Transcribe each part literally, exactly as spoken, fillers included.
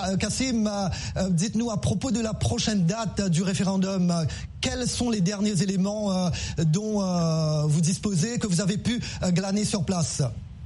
Voilà, Kassim, euh, dites-nous à propos de la prochaine date du référendum, euh, quels sont les derniers éléments euh, dont euh, vous disposez, que vous avez pu euh, glaner sur place?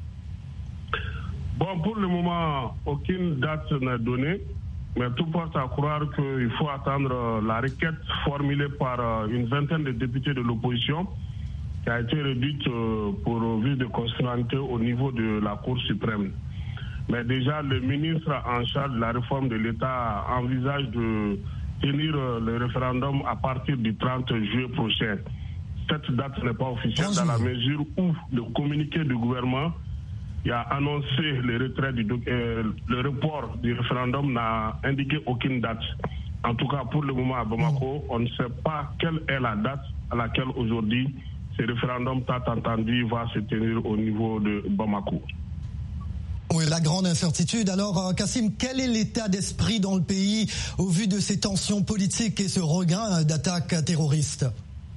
Bon, pour le moment, aucune date n'est donnée, mais tout porte à croire qu'il faut attendre la requête formulée par une vingtaine de députés de l'opposition, qui a été réduite pour vice de constitutionnalité au niveau de la Cour suprême. Mais déjà, le ministre en charge de la réforme de l'État envisage de tenir le référendum à partir du trente juillet prochain. Cette date n'est pas officielle dans la mesure où le communiqué du gouvernement qui a annoncé le retrait du euh, le report du référendum n'a indiqué aucune date. En tout cas, pour le moment à Bamako, on ne sait pas quelle est la date à laquelle aujourd'hui ce référendum tant entendu va se tenir au niveau de Bamako. Oui, la grande incertitude. Alors, Kassim, quel est l'état d'esprit dans le pays au vu de ces tensions politiques et ce regain d'attaques terroristes?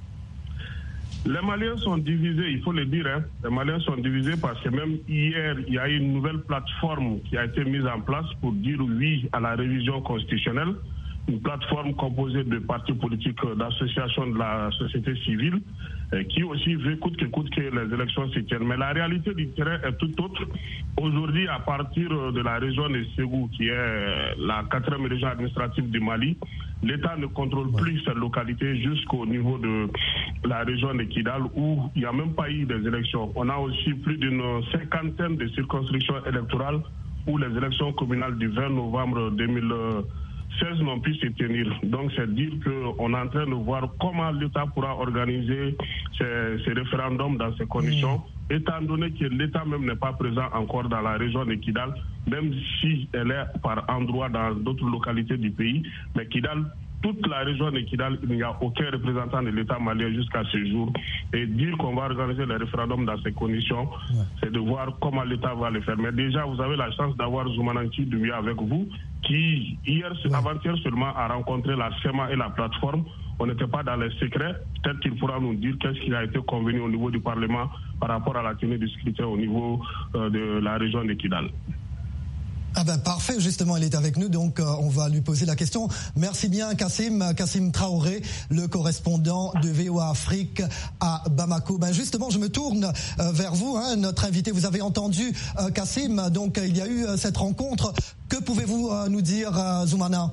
Les Maliens sont divisés, il faut le dire. Hein. Les Maliens sont divisés parce que même hier, il y a eu une nouvelle plateforme qui a été mise en place pour dire oui à la révision constitutionnelle. Une plateforme composée de partis politiques, d'associations de la société civile, euh, qui aussi veut coûte que coûte que les élections se tiennent. Mais la réalité du terrain est tout autre. Aujourd'hui, à partir de la région de Ségou, qui est la quatrième région administrative du Mali, l'État ne contrôle plus cette localité jusqu'au niveau de la région de Kidal, où il n'y a même pas eu des élections. On a aussi plus d'une cinquantaine de circonscriptions électorales où les élections communales du vingt novembre deux mille seize n'ont pu se tenir. Donc c'est dire qu'on est en train de voir comment l'État pourra organiser ces, ces référendums dans ces conditions, mmh. étant donné que l'État même n'est pas présent encore dans la région de Kidal, même si elle est par endroits dans d'autres localités du pays. Mais Kidal, toute la région de Kidal, il n'y a aucun représentant de l'État malien jusqu'à ce jour. Et dire qu'on va organiser le référendum dans ces conditions, ouais. c'est de voir comment l'État va le faire. Mais déjà, vous avez la chance d'avoir Zoumananti Doumbia avec vous, qui hier, ouais. avant-hier seulement, a rencontré la S E M A et la plateforme. On n'était pas dans les secrets. Peut-être qu'il pourra nous dire qu'est-ce qui a été convenu au niveau du Parlement par rapport à la tenue du scrutin au niveau euh, de la région de Kidal. Ah ben parfait, justement, il est avec nous, donc euh, on va lui poser la question. Merci bien, Kassim, Kassim Traoré, le correspondant de V O A Afrique à Bamako. Ben justement, je me tourne euh, vers vous, hein, notre invité. Vous avez entendu euh, Kassim, donc euh, il y a eu euh, cette rencontre. Que pouvez-vous euh, nous dire, euh, Zoumana?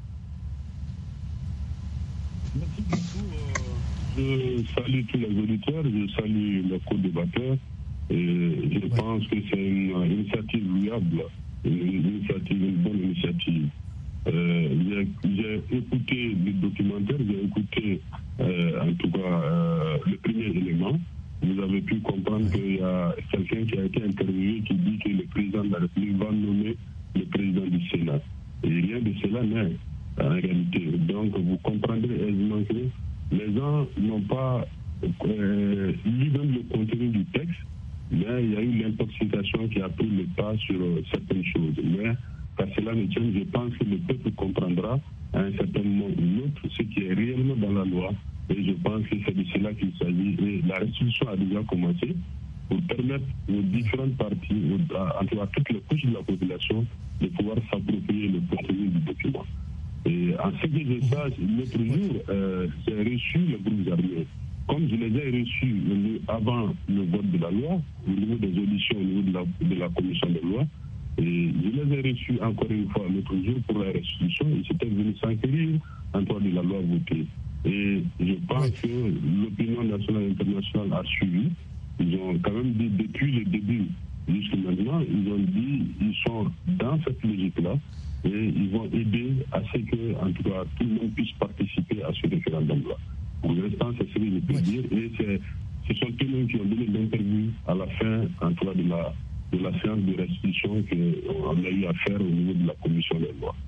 Merci beaucoup. Euh, je salue tous les auditeurs, je salue les co-débatteurs. Et je ouais. pense que c'est une initiative louable. Une initiative, une bonne initiative. Euh, j'ai, j'ai écouté le documentaire, j'ai écouté euh, en tout cas euh, le premier élément. Vous avez pu comprendre qu'il y a quelqu'un qui a été interviewé qui dit que le président de la République va nommer le président du Sénat. Et rien de cela n'est en réalité. Donc vous comprendrez aisément que les gens n'ont pas euh, lu même le contenu du texte. Mais il y a eu l'intoxication qui a pris le pas sur certaines choses. Mais qu'à cela ne tienne, je pense que le peuple comprendra à un certain moment ou l'autre ce qui est réellement dans la loi. Et je pense que c'est de cela qu'il s'agit. Et la restitution a déjà commencé pour permettre aux différentes parties, en tout cas toutes les couches de la population, de pouvoir s'approprier le contenu du document. Et en ce que je sache, l'autre jour, euh, j'ai reçu les groupes armés. Comme je les ai reçus avant le vote de la loi, au niveau des auditions, au niveau de la, de la commission de loi, et je les ai reçus encore une fois l'autre jour pour la restitution, ils s'étaient venus s'enquérir en droit de la loi votée. Et je pense que l'opinion nationale et internationale a suivi. Ils ont quand même dit depuis le début jusqu'à maintenant, ils ont dit qu'ils sont dans cette logique-là et ils vont aider à ce que, en tout cas, tout le monde puisse participer à ce référendum-là. Pour l'instant, c'est ce que je peux oui. dire. Et c'est, ce sont eux qui ont donné l'interview à la fin, en tout cas, de la, de la séance de restitution qu'on a eu à faire au niveau de la commission des lois.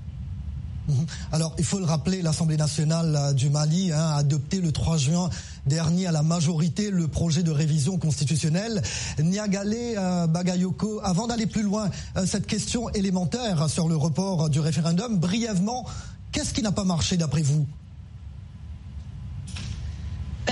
Alors, il faut le rappeler, l'Assemblée nationale du Mali hein, a adopté le trois juin dernier à la majorité le projet de révision constitutionnelle. Niagale euh, Bagayoko, avant d'aller plus loin, euh, cette question élémentaire sur le report du référendum, brièvement, qu'est-ce qui n'a pas marché d'après vous ? Euh,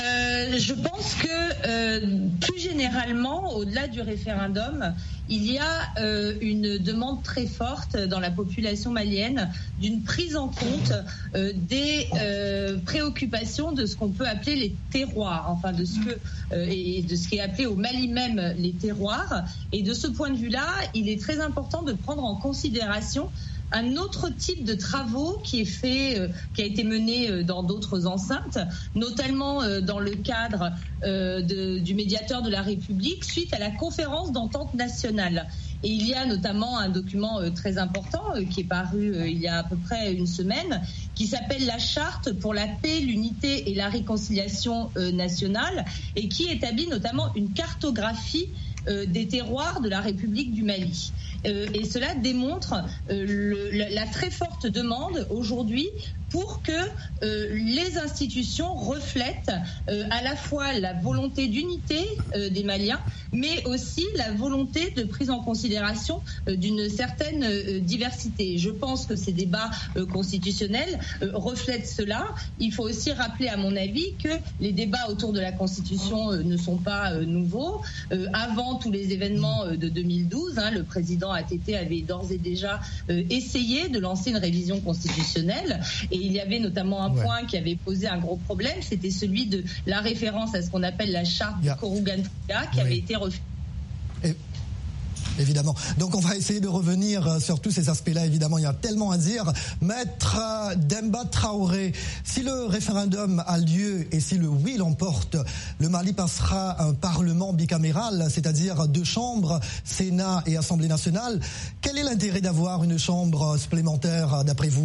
euh, Je pense que euh, plus généralement, au-delà du référendum, il y a euh, une demande très forte dans la population malienne d'une prise en compte euh, des euh, préoccupations de ce qu'on peut appeler les terroirs, enfin de ce que euh, et de ce qui est appelé au Mali même les terroirs. Et de ce point de vue-là, il est très important de prendre en considération un autre type de travaux qui est fait, euh, qui a été mené euh, dans d'autres enceintes, notamment euh, dans le cadre euh, de, du médiateur de la République suite à la conférence d'entente nationale. Et il y a notamment un document euh, très important euh, qui est paru euh, il y a à peu près une semaine, qui s'appelle la Charte pour la paix, l'unité et la réconciliation euh, nationale, et qui établit notamment une cartographie euh, des terroirs de la République du Mali. Euh, et cela démontre euh, le, la, la très forte demande aujourd'hui pour que euh, les institutions reflètent euh, à la fois la volonté d'unité euh, des Maliens, mais aussi la volonté de prise en considération euh, d'une certaine euh, diversité. Je pense que ces débats euh, constitutionnels euh, reflètent cela. Il faut aussi rappeler, à mon avis, que les débats autour de la Constitution euh, ne sont pas euh, nouveaux. Euh, avant tous les événements euh, de deux mille douze, hein, le président A T T avait d'ores et déjà euh, essayé de lancer une révision constitutionnelle. Et il y avait notamment un ouais. point qui avait posé un gros problème, c'était celui de la référence à ce qu'on appelle la charte yeah. de Kourougan-Fouga, qui oui. avait été refusée. Et... Évidemment. Donc on va essayer de revenir sur tous ces aspects-là. Évidemment, il y a tellement à dire. Maître Demba Traoré, si le référendum a lieu et si le oui l'emporte, le Mali passera un parlement bicaméral, c'est-à-dire deux chambres, Sénat et Assemblée nationale. Quel est l'intérêt d'avoir une chambre supplémentaire, d'après vous ?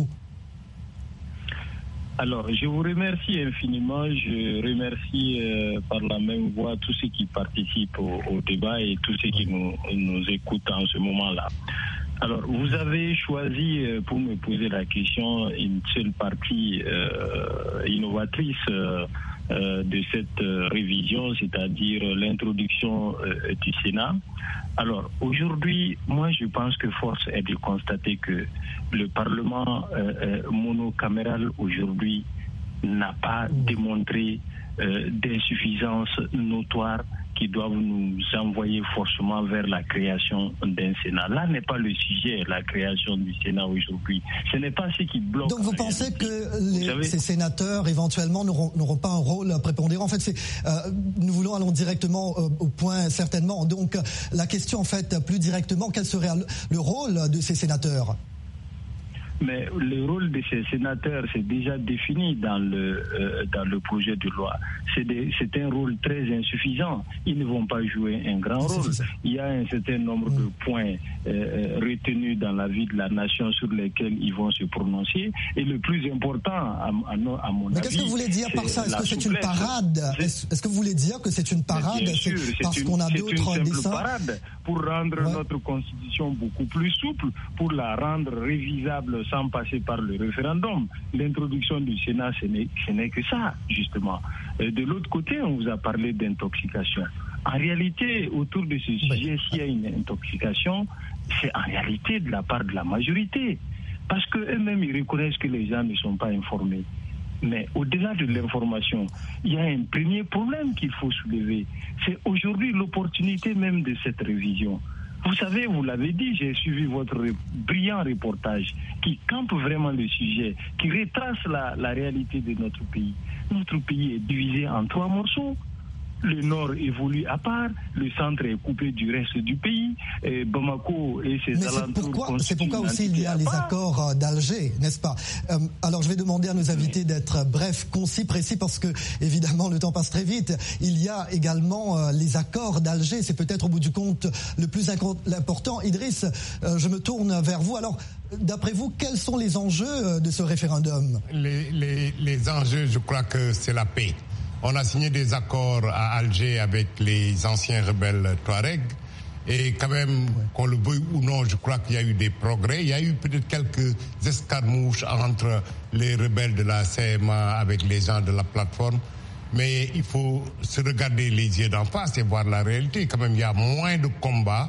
Alors, je vous remercie infiniment. Je remercie euh, par la même voix tous ceux qui participent au, au débat et tous ceux qui nous, nous écoutent en ce moment-là. Alors, vous avez choisi euh, pour me poser la question une seule partie euh, innovatrice euh, euh, de cette euh, révision, c'est-à-dire l'introduction euh, du Sénat. Alors, aujourd'hui, moi, je pense que force est de constater que le Parlement euh, euh, monocaméral, aujourd'hui, n'a pas démontré euh, d'insuffisance notoire qui doivent nous envoyer forcément vers la création d'un Sénat. Là n'est pas le sujet, la création du Sénat aujourd'hui. Ce n'est pas ce qui bloque. Donc vous pensez que les, savez, ces sénateurs éventuellement n'auront, n'auront pas un rôle prépondérant. En fait, c'est, euh, nous voulons aller directement euh, au point certainement. Donc la question en fait plus directement, quel serait le rôle de ces sénateurs ? Mais le rôle de ces sénateurs, c'est déjà défini dans le euh, dans le projet de loi. C'est, des, c'est un rôle très insuffisant. Ils ne vont pas jouer un grand rôle. Il y a un certain nombre mmh. de points euh, retenus dans la vie de la nation sur lesquels ils vont se prononcer. Et le plus important, à, à, à mon Mais avis, qu'est-ce que vous voulez dire par ça ? Est-ce que c'est souplesse. une parade ? Est-ce, est-ce que vous voulez dire que c'est une parade ? Bien sûr, c'est c'est parce une, qu'on a c'est d'autres une dessins. parade pour rendre ouais. notre constitution beaucoup plus souple, pour la rendre révisable sans passer par le référendum. L'introduction du Sénat, ce n'est, ce n'est que ça, justement. Et de l'autre côté, on vous a parlé d'intoxication. En réalité, autour de ce sujet, s'il y a une intoxication, c'est en réalité de la part de la majorité. Parce qu'eux-mêmes, ils reconnaissent que les gens ne sont pas informés. Mais au-delà de l'information, il y a un premier problème qu'il faut soulever. C'est aujourd'hui l'opportunité même de cette révision. Vous savez, vous l'avez dit, j'ai suivi votre brillant reportage qui campe vraiment le sujet, qui retrace la, la réalité de notre pays. Notre pays est divisé en trois morceaux. Le nord évolue à part, le centre est coupé du reste du pays, et Bamako et ses Mais alentours... C'est pourquoi, c'est pourquoi aussi il y a les accords d'Alger, n'est-ce pas ? euh, Alors je vais demander à nos invités d'être brefs, concis, précis, parce que évidemment le temps passe très vite. Il y a également euh, les accords d'Alger, c'est peut-être au bout du compte le plus important. Idriss, euh, je me tourne vers vous. Alors, d'après vous, quels sont les enjeux de ce référendum ? les, les, les enjeux, je crois que c'est la paix. On a signé des accords à Alger avec les anciens rebelles Touaregs. Et quand même, ouais. qu'on le veuille ou non, je crois qu'il y a eu des progrès. Il y a eu peut-être quelques escarmouches entre les rebelles de la C M A avec les gens de la plateforme. Mais il faut se regarder les yeux d'en face et voir la réalité. Quand même, il y a moins de combats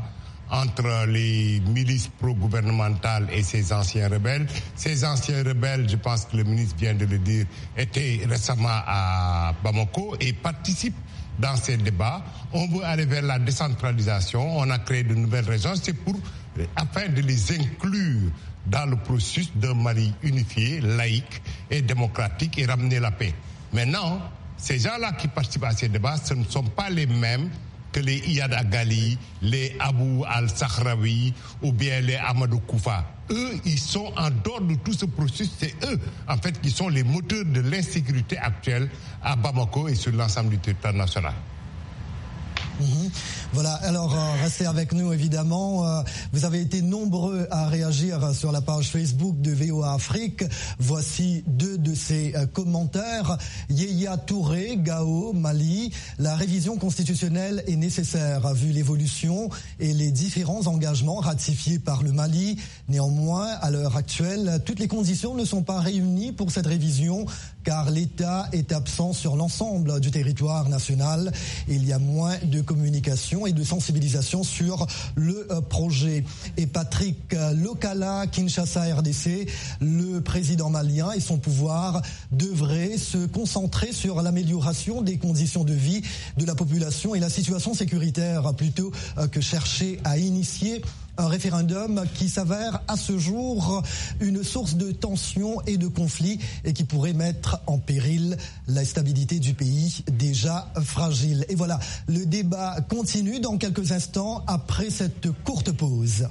entre les milices pro-gouvernementales et ces anciens rebelles. Ces anciens rebelles, je pense que le ministre vient de le dire, étaient récemment à Bamako et participent dans ces débats. On veut aller vers la décentralisation, on a créé de nouvelles régions, c'est pour, afin de les inclure dans le processus d'un Mali unifié, laïque et démocratique et ramener la paix. Maintenant, ces gens-là qui participent à ces débats, ce ne sont pas les mêmes que les Iyad Agali, les Abou al-Sahraoui ou bien les Amadou Koufa. Eux, ils sont en dehors de tout ce processus. C'est eux, en fait, qui sont les moteurs de l'insécurité actuelle à Bamako et sur l'ensemble du territoire national. Mmh. Voilà, alors euh, restez avec nous évidemment. Euh, vous avez été nombreux à réagir sur la page Facebook de V O A Afrique. Voici deux de ces euh, commentaires. Yéya Touré, Gao, Mali. La révision constitutionnelle est nécessaire vu l'évolution et les différents engagements ratifiés par le Mali. Néanmoins, à l'heure actuelle, toutes les conditions ne sont pas réunies pour cette révision car l'État est absent sur l'ensemble du territoire national. Il y a moins de communication et de sensibilisation sur le projet. Et Patrick Lokala, Kinshasa R D C, le président malien et son pouvoir devraient se concentrer sur l'amélioration des conditions de vie de la population et la situation sécuritaire plutôt que chercher à initier un référendum qui s'avère à ce jour une source de tension et de conflit et qui pourrait mettre en péril la stabilité du pays déjà fragile. Et voilà, le débat continue dans quelques instants après cette courte pause.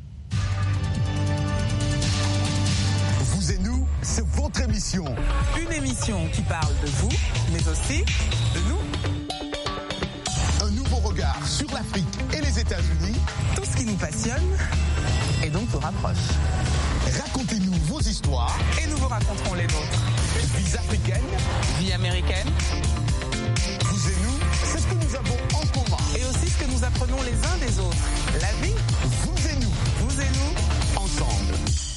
Vous et nous, c'est votre émission. Une émission qui parle de vous, mais aussi de nous. Un nouveau regard sur l'Afrique et les États-Unis. Tout ce qui nous passionne et donc nous rapproche. Racontez-nous vos histoires. Et nous vous raconterons les nôtres. Vie africaine. Vie américaine. Vous et nous, c'est ce que nous avons en commun. Et aussi ce que nous apprenons les uns des autres. La vie. Vous et nous. Vous et nous. Ensemble.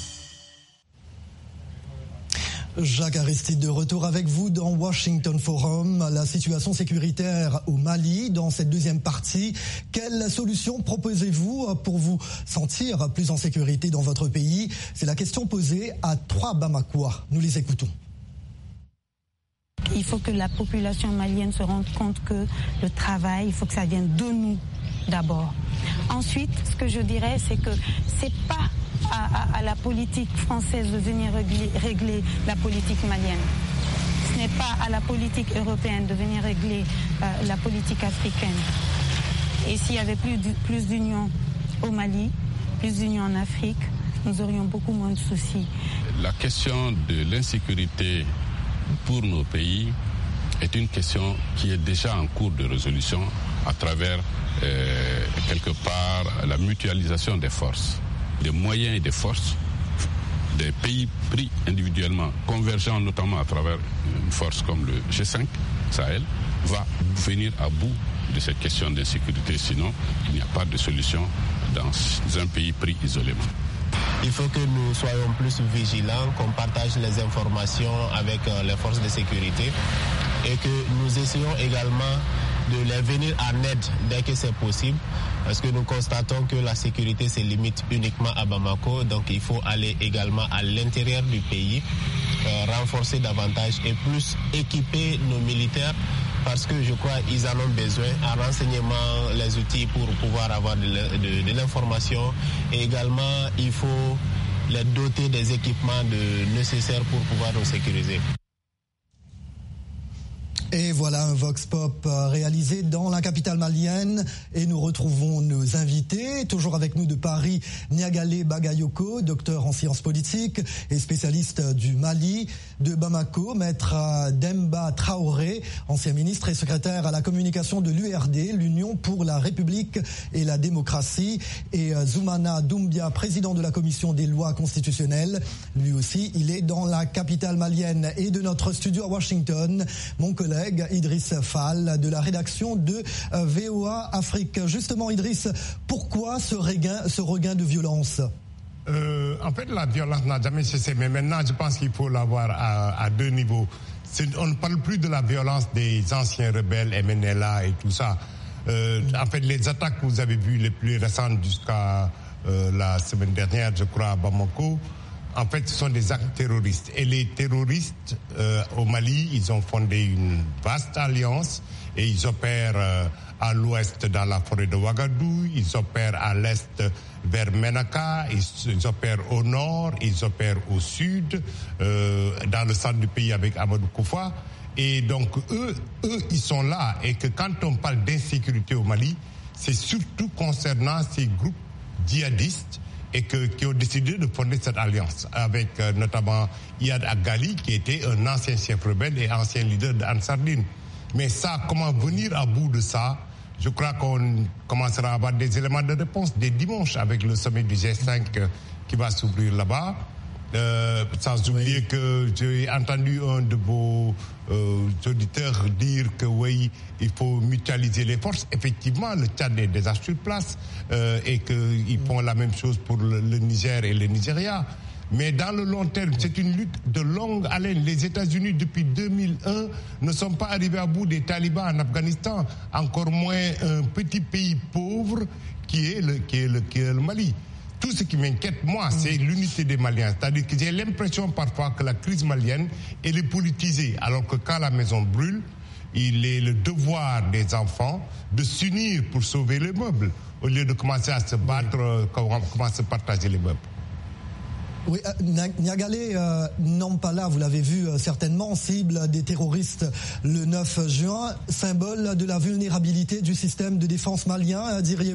Jacques Aristide de retour avec vous dans Washington Forum. La situation sécuritaire au Mali dans cette deuxième partie. Quelle solution proposez-vous pour vous sentir plus en sécurité dans votre pays? C'est la question posée à trois Bamakois. Nous les écoutons. Il faut que la population malienne se rende compte que le travail, il faut que ça vienne de nous d'abord. Ensuite, ce que je dirais, c'est que c'est pas À, à, à la politique française de venir régler, régler la politique malienne. Ce n'est pas à la politique européenne de venir régler euh, la politique africaine. Et s'il y avait plus, plus d'union au Mali, plus d'union en Afrique, nous aurions beaucoup moins de soucis. La question de l'insécurité pour nos pays est une question qui est déjà en cours de résolution à travers, euh, quelque part, la mutualisation des forces, des moyens et des forces des pays pris individuellement, convergents notamment à travers une force comme le G cinq Sahel, va venir à bout de cette question d'insécurité. Sinon, il n'y a pas de solution dans un pays pris isolément. Il faut que nous soyons plus vigilants, qu'on partage les informations avec les forces de sécurité et que nous essayons également de les venir en aide dès que c'est possible, parce que nous constatons que la sécurité se limite uniquement à Bamako, donc il faut aller également à l'intérieur du pays, euh, renforcer davantage et plus équiper nos militaires, parce que je crois qu'ils en ont besoin, en renseignement, les outils pour pouvoir avoir de, de, de l'information, et également il faut les doter des équipements de, nécessaires pour pouvoir nous sécuriser. Et voilà un Vox Pop réalisé dans la capitale malienne et nous retrouvons nos invités, toujours avec nous de Paris, Niagale Bagayoko, docteur en sciences politiques et spécialiste du Mali, de Bamako, maître Demba Traoré, ancien ministre et secrétaire à la communication de l'U R D, l'Union pour la République et la démocratie, et Zoumana Doumbia, président de la commission des lois constitutionnelles. Lui aussi, il est dans la capitale malienne. Et de notre studio à Washington, mon collègue Idriss Fall de la rédaction de V O A Afrique. Justement, Idriss, pourquoi ce regain, ce regain de violence? euh, En fait, la violence n'a jamais cessé, mais maintenant, je pense qu'il faut l'avoir à, à deux niveaux. C'est, on ne parle plus de la violence des anciens rebelles, M N L A et tout ça. Euh, en fait, les attaques que vous avez vues les plus récentes jusqu'à euh, la semaine dernière, je crois, à Bamako, en fait, ce sont des actes terroristes. Et les terroristes euh, au Mali, ils ont fondé une vaste alliance et ils opèrent euh, à l'ouest dans la forêt de Ouagadougou, ils opèrent à l'est vers Menaka, ils, ils opèrent au nord, ils opèrent au sud, euh, dans le centre du pays avec Amadou Koufa. Et donc, eux, eux, ils sont là. Et que quand on parle d'insécurité au Mali, c'est surtout concernant ces groupes djihadistes et que, qui ont décidé de fonder cette alliance avec euh, notamment Iyad Agali, qui était un ancien chef rebelle et ancien leader de Ansardine. Mais ça, comment venir à bout de ça? Je crois qu'on commencera à avoir des éléments de réponse dès dimanche avec le sommet du G cinq euh, qui va s'ouvrir là-bas. Euh, sans oublier oui. que j'ai entendu un de vos euh, auditeurs dire que oui, il faut mutualiser les forces. Effectivement, le Tchad est déjà sur place euh, et qu'ils font la même chose pour le, le Niger et le Nigeria. Mais dans le long terme, c'est une lutte de longue haleine. Les États-Unis, depuis deux mille un, ne sont pas arrivés à bout des talibans en Afghanistan, encore moins un petit pays pauvre qui est le, qui est le, qui est le Mali. Tout ce qui m'inquiète, moi, c'est l'unité des Maliens. C'est-à-dire que j'ai l'impression parfois que la crise malienne, elle est politisée. Alors que quand la maison brûle, il est le devoir des enfants de s'unir pour sauver les meubles, au lieu de commencer à se battre, euh, commencer à se partager les meubles. Oui, euh, Niagalé, euh, Nampala, vous l'avez vu euh, certainement, cible des terroristes le neuf juin, symbole de la vulnérabilité du système de défense malien, euh, diriez-vous ?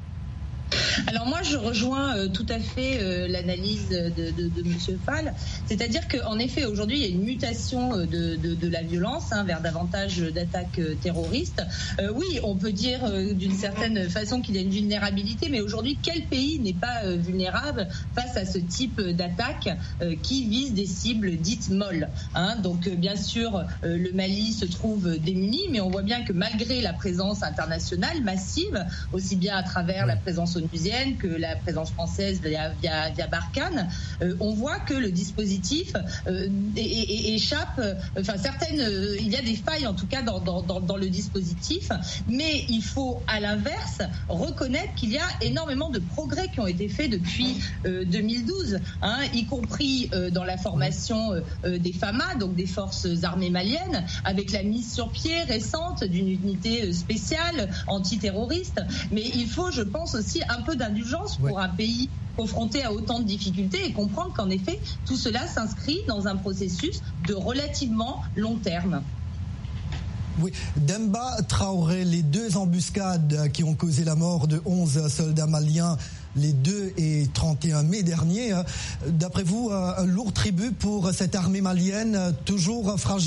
Alors moi, je rejoins euh, tout à fait euh, l'analyse de, de, de M. Fall. C'est-à-dire qu'en effet, aujourd'hui, il y a une mutation euh, de, de, de la violence hein, vers davantage d'attaques euh, terroristes. Euh, oui, on peut dire euh, d'une certaine façon qu'il y a une vulnérabilité, mais aujourd'hui, quel pays n'est pas euh, vulnérable face à ce type d'attaques euh, qui visent des cibles dites molles hein. Donc, euh, bien sûr, euh, le Mali se trouve démuni, mais on voit bien que malgré la présence internationale massive, aussi bien à travers la présence onusienne que la présence française via, via, via Barkhane, euh, on voit que le dispositif euh, é, é, échappe, euh, enfin certaines, euh, il y a des failles en tout cas dans, dans, dans, dans le dispositif, mais il faut à l'inverse reconnaître qu'il y a énormément de progrès qui ont été faits depuis euh, deux mille douze, hein, y compris euh, dans la formation euh, des F A M A, donc des forces armées maliennes, avec la mise sur pied récente d'une unité spéciale antiterroriste. Mais il faut, je pense aussi, un peu d'indulgence pour ouais. un pays confronté à autant de difficultés et comprendre qu'en effet, tout cela s'inscrit dans un processus de relativement long terme. Oui, Demba Traoré, les deux embuscades qui ont causé la mort de onze soldats maliens les deux et trente et un mai dernier, d'après vous, un lourd tribut pour cette armée malienne toujours fragile ?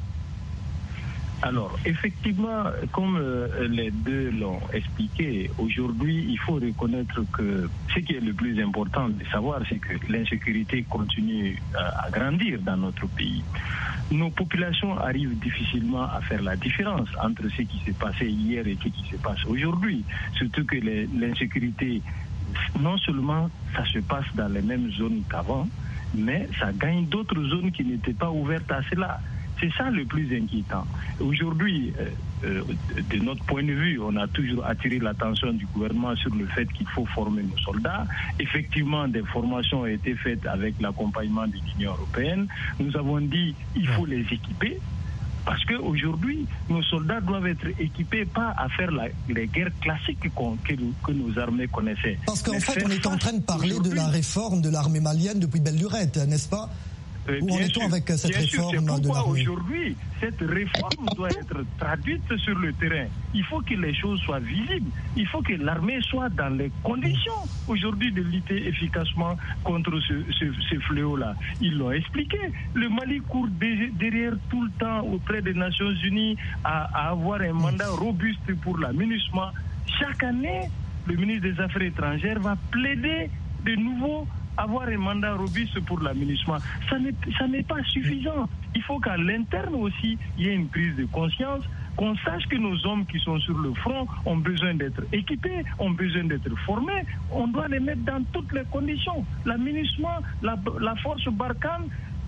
Alors, effectivement, comme euh, les deux l'ont expliqué, aujourd'hui, il faut reconnaître que ce qui est le plus important de savoir, c'est que l'insécurité continue à, à grandir dans notre pays. Nos populations arrivent difficilement à faire la différence entre ce qui s'est passé hier et ce qui se passe aujourd'hui. Surtout que les, l'insécurité, non seulement ça se passe dans les mêmes zones qu'avant, mais ça gagne d'autres zones qui n'étaient pas ouvertes à cela. C'est ça le plus inquiétant. Aujourd'hui, euh, euh, de notre point de vue, on a toujours attiré l'attention du gouvernement sur le fait qu'il faut former nos soldats. Effectivement, des formations ont été faites avec l'accompagnement de l'Union européenne. Nous avons dit qu'il faut les équiper. Parce qu'aujourd'hui, nos soldats doivent être équipés pas à faire la, les guerres classiques que, que nos armées connaissaient. Parce qu'en fait, on est en train de parler de la réforme de l'armée malienne depuis belle lurette, n'est-ce pas ? Euh, Où en est-on avec cette bien réforme sûr, c'est de l'armée ? Aujourd'hui, cette réforme doit être traduite sur le terrain. Il faut que les choses soient visibles. Il faut que l'armée soit dans les conditions aujourd'hui de lutter efficacement contre ce, ce, ce fléau-là. Ils l'ont expliqué. Le Mali court derrière tout le temps auprès des Nations Unies à, à avoir un mandat robuste pour la MINUSMA. Chaque année, le ministre des Affaires étrangères va plaider de nouveau avoir un mandat robuste pour la MINUSMA. Ça n'est, ça n'est pas suffisant. Il faut qu'à l'interne aussi, il y ait une prise de conscience, qu'on sache que nos hommes qui sont sur le front ont besoin d'être équipés, ont besoin d'être formés. On doit les mettre dans toutes les conditions. La MINUSMA, la, la force Barkhane,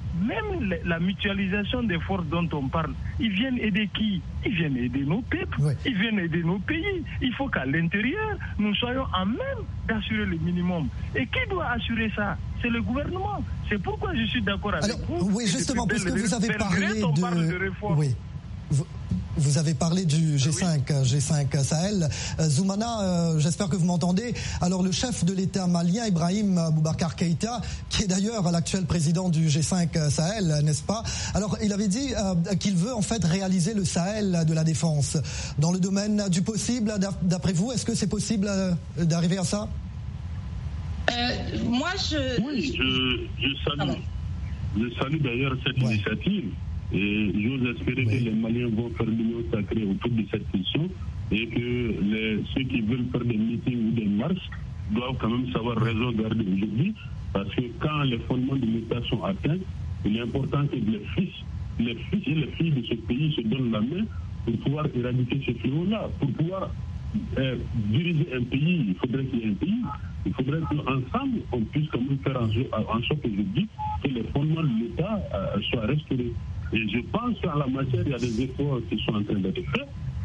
même la mutualisation des forces dont on parle, ils viennent aider qui? Ils viennent aider nos peuples, oui. Ils viennent aider nos pays. Il faut qu'à l'intérieur, nous soyons en même d'assurer le minimum. Et qui doit assurer ça? C'est le gouvernement. C'est pourquoi je suis d'accord avec Alors, vous. Oui, justement, puisque vous avez parlé de... Parle de réforme. Oui. Vous... Vous avez parlé du G cinq, oui. G cinq Sahel. Zoumana, euh, j'espère que vous m'entendez. Alors, le chef de l'État malien, Ibrahim Boubacar Keïta, qui est d'ailleurs l'actuel président du G cinq Sahel, n'est-ce pas? Alors, il avait dit euh, qu'il veut en fait réaliser le Sahel de la défense. Dans le domaine du possible, d'après vous, est-ce que c'est possible euh, d'arriver à ça? euh, Moi, je... Oui, je, je salue. Je salue d'ailleurs cette ouais. initiative. Et j'ose espérer oui. que les Maliens vont faire l'union sacrée autour de cette question et que les, ceux qui veulent faire des meetings ou des marches doivent quand même savoir raison garder aujourd'hui, parce que quand les fondements de l'État sont atteints, il est important que les fils, les fils et les filles de ce pays se donnent la main pour pouvoir éradiquer ce fléau-là. Pour pouvoir euh, diriger un pays, il faudrait qu'il y ait un pays. Il faudrait qu'ensemble, on puisse quand même faire en, en sorte aujourd'hui que les fondements de l'État euh, soient restaurés. Et je pense qu'en la matière, il y a des efforts qui sont en train d'être faits.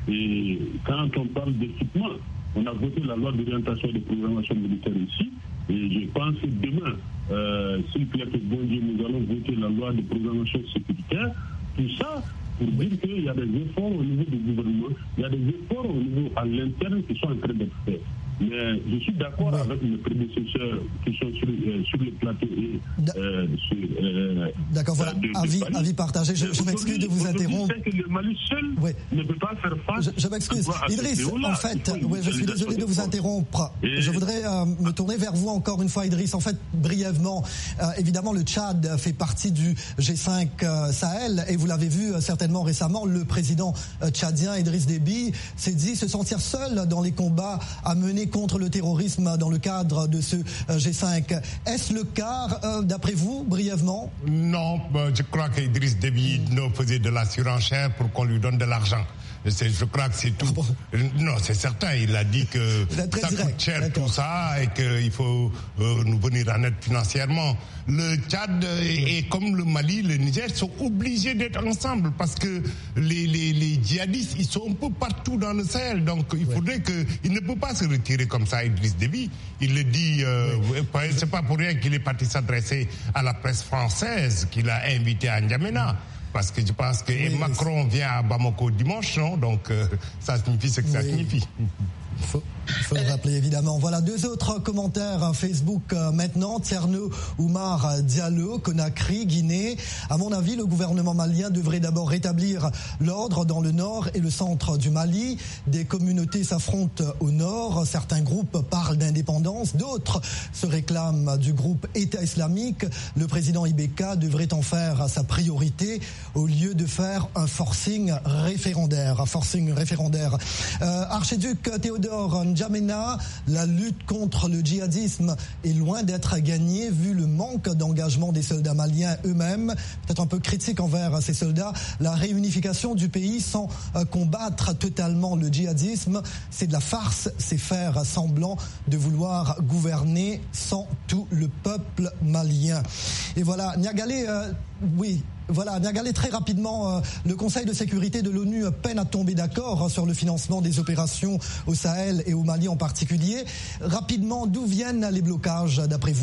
Et quand on parle d'équipement, on a voté la loi d'orientation et de programmation militaire ici. Et je pense que demain, euh, s'il plaît que bon Dieu, nous allons voter la loi de programmation sécuritaire. Tout ça pour dire qu'il y a des efforts au niveau du gouvernement, il y a des efforts au niveau à l'interne qui sont en train d'être faits. Mais je suis d'accord oui. avec mes prédécesseurs qui sont sur, euh, sur le plateau et euh, sur... Euh, d'accord, voilà, de, de avis, avis partagé. Je, je m'excuse de vous interrompre. C'est que le Mali seul oui. ne peut pas faire face... Je, je m'excuse. Idriss, en fait, oui, je suis désolé de vous interrompre. Et je voudrais euh, me tourner vers vous encore une fois, Idriss. En fait, brièvement, euh, évidemment, le Tchad fait partie du G cinq euh, Sahel et vous l'avez vu euh, certainement récemment, le président euh, tchadien, Idriss Déby, s'est dit se sentir seul dans les combats à mener contre le terrorisme dans le cadre de ce G cinq. Est-ce le cas, euh, d'après vous, brièvement? Non, je crois qu'Idriss Déby nous faisait de la surenchère pour qu'on lui donne de l'argent. Je crois que c'est tout. Ah bon? Non, c'est certain. Il a dit que ça direct. coûte cher tout ça et qu'il faut euh, nous venir en aide financièrement. Le Tchad et, et comme le Mali, le Niger sont obligés d'être ensemble parce que les, les, les djihadistes, ils sont un peu partout dans le Sahel. Donc il faudrait que... Il ne peut pas se retirer comme ça, Idriss Déby. Il le dit... Euh, oui. C'est pas pour rien qu'il est parti s'adresser à la presse française qu'il a invité à N'Djamena. Parce que je pense que oui, Macron oui. vient à Bamako dimanche, non? Donc euh, ça signifie ce que oui. ça signifie. Il faut, faut le rappeler évidemment. Voilà deux autres commentaires Facebook euh, maintenant. Tierno Oumar Diallo, Conakry, Guinée. À mon avis, le gouvernement malien devrait d'abord rétablir l'ordre dans le nord et le centre du Mali. Des communautés s'affrontent au nord. Certains groupes parlent d'indépendance, d'autres se réclament du groupe État islamique. Le président Ibeka devrait en faire sa priorité au lieu de faire un forcing référendaire. Un forcing référendaire. Euh, Archiduc Théodore N'Djamena, la lutte contre le djihadisme est loin d'être gagnée vu le manque d'engagement des soldats maliens eux-mêmes. Peut-être un peu critique envers ces soldats. La réunification du pays sans combattre totalement le djihadisme, c'est de la farce, c'est faire semblant de vouloir gouverner sans tout le peuple malien. Et voilà, Niagalé, euh, oui... Voilà, Niagalé, très rapidement, euh, le Conseil de sécurité de l'ONU peine à tomber d'accord sur le financement des opérations au Sahel et au Mali en particulier. Rapidement, d'où viennent les blocages, d'après vous ?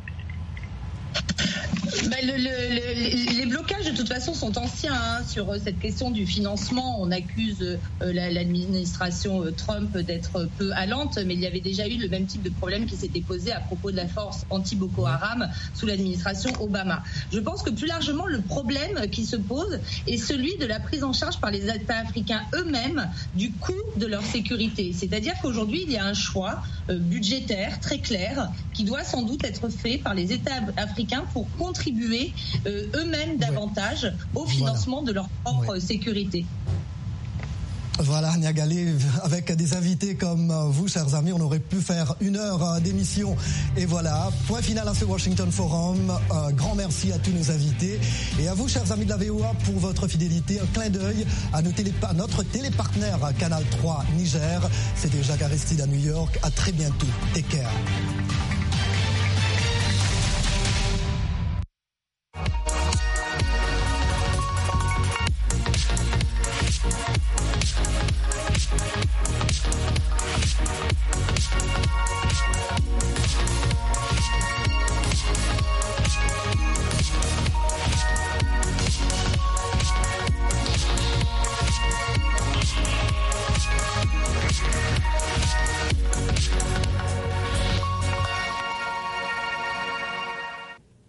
Ben le, le, le, les blocages de toute façon sont anciens hein, sur cette question du financement. On accuse euh, la, l'administration euh, Trump d'être peu allante, mais il y avait déjà eu le même type de problème qui s'était posé à propos de la force anti-Boko Haram sous l'administration Obama. Je pense que plus largement le problème qui se pose est celui de la prise en charge par les États africains eux-mêmes du coût de leur sécurité. C'est-à-dire qu'aujourd'hui il y a un choix euh, budgétaire très clair qui doit sans doute être fait par les États africains pour contribuer euh, eux-mêmes davantage ouais. au financement voilà. de leur propre ouais. sécurité. Voilà, Niagalé, avec des invités comme vous, chers amis, on aurait pu faire une heure d'émission. Et voilà, point final à ce Washington Forum. Un grand merci à tous nos invités. Et à vous, chers amis de la V O A, pour votre fidélité. Un clin d'œil à, nos télé- à notre télépartenaire Canal trois Niger. C'était Jacques Aristide à New York. À très bientôt. Take care.